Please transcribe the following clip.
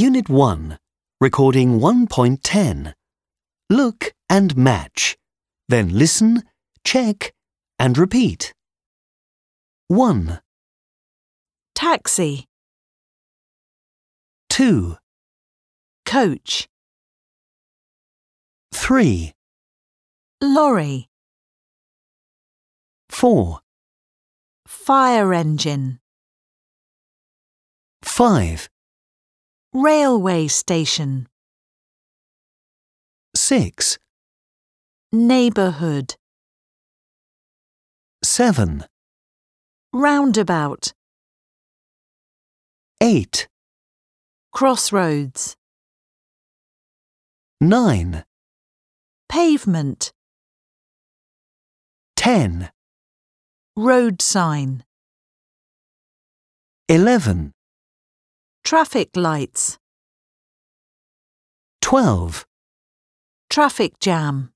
Unit 1, Recording 1.10. Look and match. Then listen, check and repeat. 1, Taxi, 2, coach, 3, lorry, 4, fire engine, 5, railway station, 6, neighbourhood, 7, roundabout, 8, crossroads, 9, pavement, 10, road sign, 11, traffic lights, 12, traffic jam.